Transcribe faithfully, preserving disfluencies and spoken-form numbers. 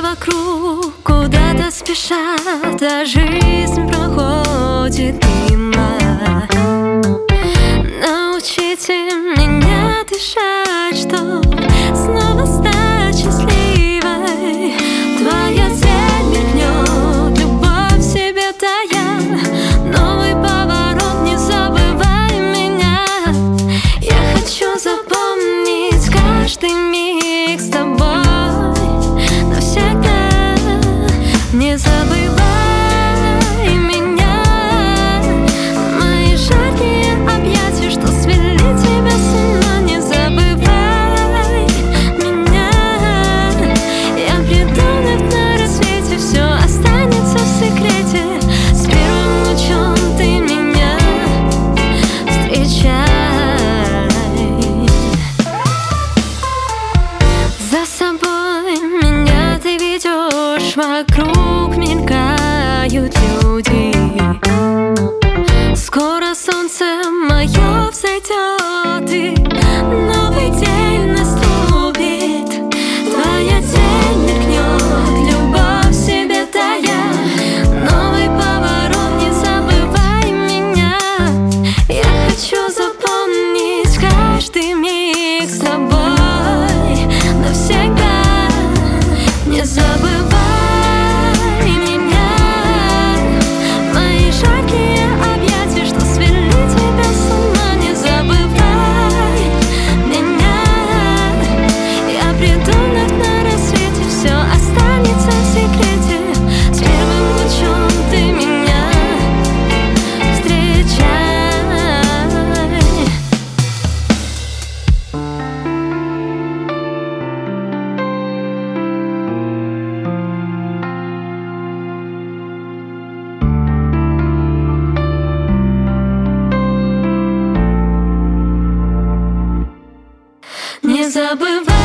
вокруг куда-то спешат, а жизнь проходит мимо. Научите меня дышать, чтоб снова стать счастливой. Твоя цель мелькнет, любовь в себе тая. Новый поворот, не забывай меня. Я хочу запомнить каждый миг с тобой навсегда. Не забывай меня, мои жаркие объятия, что свели тебя с ума. Не забывай меня, я приду вновь на рассвете, все останется в секрете. С первым лучом ты меня встречай. За собой меня ты ведешь, вокруг мелькают люди. Скоро солнце мое взойдет, и новый день наступит. Твоя тень мелькнет, любовь в себе тая. Новый поворот, не забывай меня. Я хочу запомнить каждый миг с тобой навсегда. Не забывай меня, мои жаркие объятия, что свели тебя с ума. Не забывай меня, я приду вновь на рассвете, все останется в секрете. С первым лучом ты меня встречай. Не забывай.